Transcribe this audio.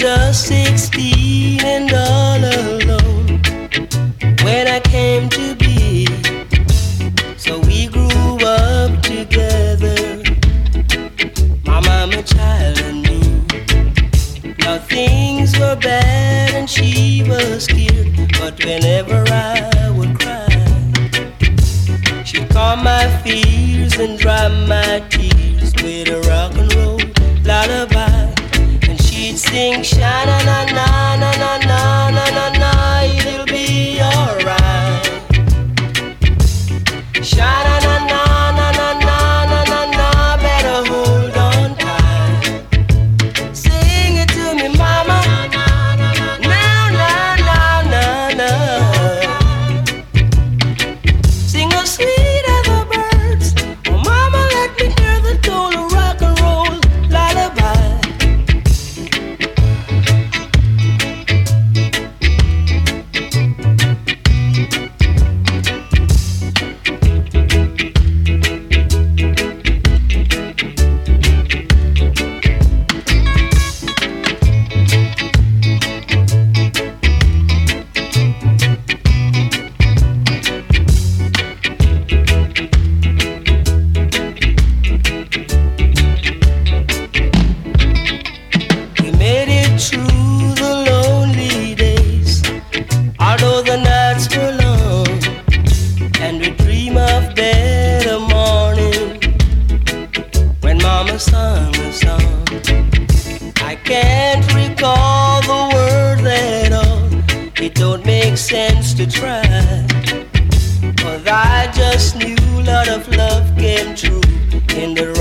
just 16 and all alone when I came to be. So we grew up together, my mama, child, and me. Now things were bad and she was scared, but whenever I would cry, she'd calm my fears and dry my tears with a rock and roll lullaby. And she'd sing sha-na-na-na-na-na-na-na-na-na, it'll be alright. Sha-na-na-na-na-na-na-na-na, better hold on tight. Sing it to me, mama. Na-na-na-na-na. Sing as sweet as the birds. Oh, mama, let me hear the tone of rock and roll lullaby. We made it through the lonely days, although the nights were long, and we dream of better morning when mama sang a song. I can't recall the words at all, it don't make sense to try, but I just knew a lot of love came true in the